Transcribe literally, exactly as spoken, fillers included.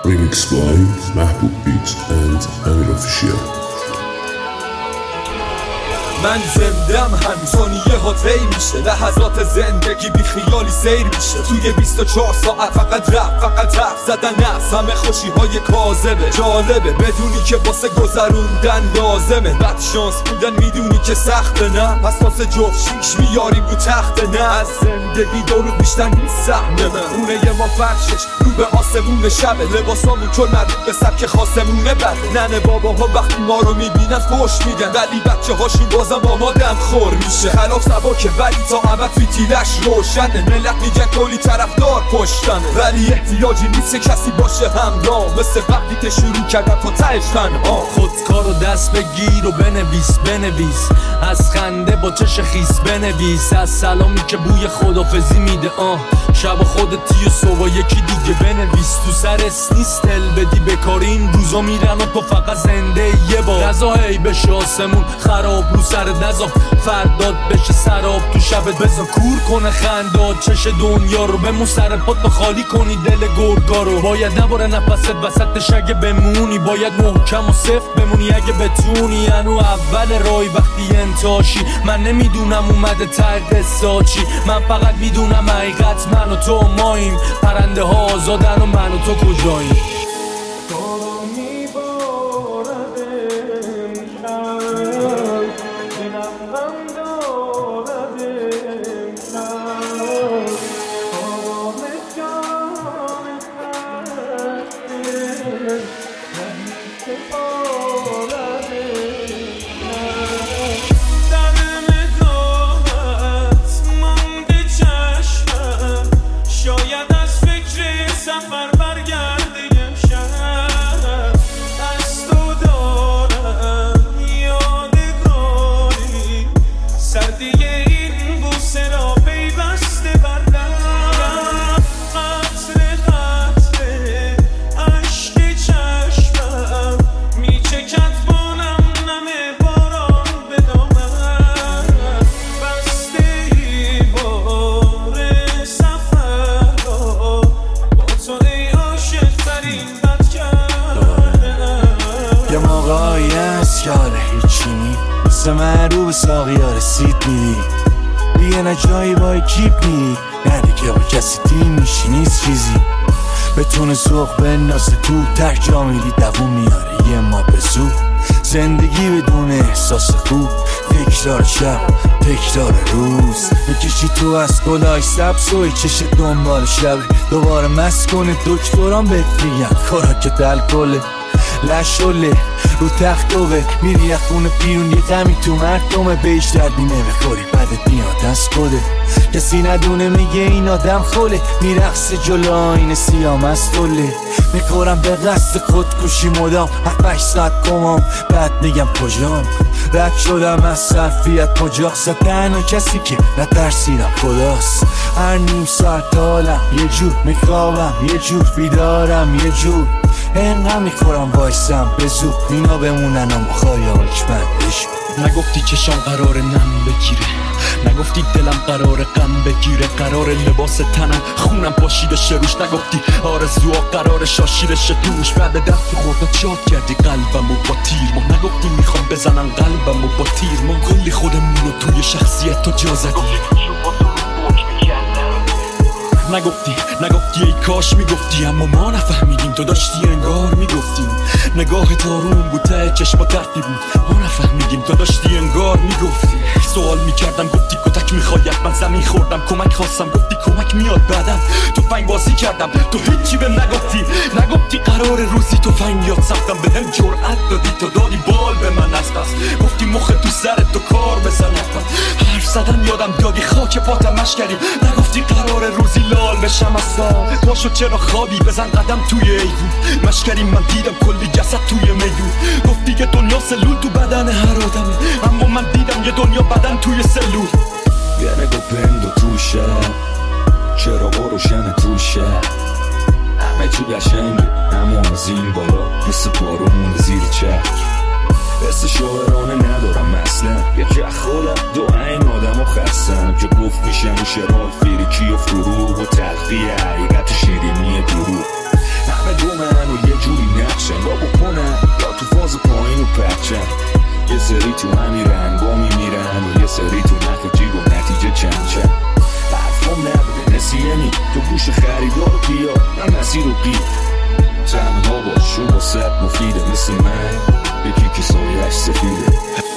Remix by Mahbub Beats and Amir Official. من زندم همین ثانیه ها طی میشه، لحظات زندگی بی خیالی سیر میشه. توی بیست و چهار ساعت فقط رفت فقط حرف زدن است، همه خوشی های کاذبه. جالبه بدونی که واسه گذروندن لازمه، بد شانس بودن میدونی که سخته نه، پس واسه جفت شیش میاریم رو تخت نه. از زندگی دو بیشتر نیست سهمه من، خونه ما فرشش رو به آسمون شبه، لباسامون چون مربوط به سبک خاصمونه بده. ننه باباها وقتی ما رو میبینن خوش میگن، ولی بچه هاشون بازم با ما دم خور میشه. خلاف سباکه ولی تا ابد فیتیلش روشنه، ملت میگن کلی طرفدار پشتنه، ولی احتیاجی نیست کسی باشه همراه، مثل وقتی که شروع کردم تا تهش تنها. خودکارو دست بگیر و بنویس بنویس، از خنده با چش خیس بنویس، از سلامی که بوی خدافزی میده آه شب خودتی و صبح یکی دیگه بنویس. تو سر نیست دل بدی بکاری، این روزا میرن و تو فقط زنده یه بار. غذا هی بشه آسمون خراب رو سر نزا، فرداد بشه سراب تو شبت بزا، کور کنه خنداد چش دنیا رو، بمون سر پات تا خالی کنی دل گرگا رو. باید نباره نفست وسطش اگه بمونی، باید محکم و صفت بمونی اگه بتونی. انو اول رای وقتی انتاشی، من نمیدونم اومده ته قصه چی، من فقط میدونم حقیقت من و تو ماییم، پرنده ها آزادن و من و تو کجاییم. هیچی مثل من رو به ساقیا رسید میری دیگه، نه جایی با اکیپ میری نه دیگه با کسی تیم میشی، نیست چیزی بتونه سوخ بندازه تو تک جا میری دوون میاره یه ما به زود. زندگی بدون احساس خوب، تکرار شب تکرار روز، میکشی تو از گلای سبز و چش دنبال شب، دوباره مست کنه دکتران بهت میگن کارا که دل کله لشوله رو تخت دوه، میری از خونه پیرون یه غمی تو مردمه، بهش دردی نمیخوری بدت میاد از کده، کسی ندونه میگه این آدم خوله، میرقصه جلو آینه سیام از طله، میخورم به قصد خودکشی مدام هفت ساعت کمام، بعد میگم کجام رد شدم از صرفیت کجاست، تنها کسی که نترسیدم خداست. هر نیم ساعت حالم یه جور، میخوابم یه جور، بیدارم یه جور، اینقدر میخورم وایسم به زود، اینا بمونن اما خایالش بندش. نگفتی چشام قرار نم بگیره، نگفتی دلم قرار غم بگیره، قرار لباس تنم خونم پاشیده شه روش، نگفتی آرزوها قرار شاشیده شه توش، بعد دست خورده شاد کردی قلبمو با تیر ما، نگفتی میخوام بزنن قلبمو با تیر ما، کلی خودمونو توی شخصیت تو جا زدی، نگفتی نگفتی ای کاش میگفتی، اما ما نفهمیدیم تو داشتی انگار میگفتیم، نگاه تارون بود ته چشما ترتی بود، ما نفهمیدیم تو داشتی انگار میگفتی. سوال میکردم گفتی کتک میخواید، من زمین خوردم کمک خواستم گفتی کمک میاد بعدم، تو فنگ بازی کردم تو هیچی بهم نگفتی، نگفتی قرار روزی تو فنگ یاد سمتم، به هم جرأت دادی تو دادی بال به من از پس، گفتی مخ تو سرت تو کار بزنم، حرف زدن یادم دادی خاک پاتم مشکریم، نگفتی قرار روزی لال بشم از سال، پاشو چرا خوابی بزن قدم توی ایوون، مشکریم من دیدم کلی جسد توی میدون، گفتی که دنیا سلول تو بدن هر آدمه، اما من دیدم یه دنیا بدن توی سلول. یه نگو پندو توشه، چرا روشن توشه، همه چی قشنگه اما زیر بالا مثل بارون زیر چک، حس شاعرانه ندارم اصلا، یکی از خودم دو این آدم و خستم که گفت میشن شرال فریکی و فروغ و تلخی حقیقت و شیرینی دروغ، همه همه دومن و یه جوری نقشن با بکنن یا تو فاز پایین و پرچن. یه سری تو همین رنگا میمیرن و یه سری تو نخ جیب و نتیجه چند چند. حرفام نبوده نسیانی تو گوش خریدار و بیا من مسیر رو بیا. تنها باش و واسه مفیده مثل من یکی که سایش سفیده.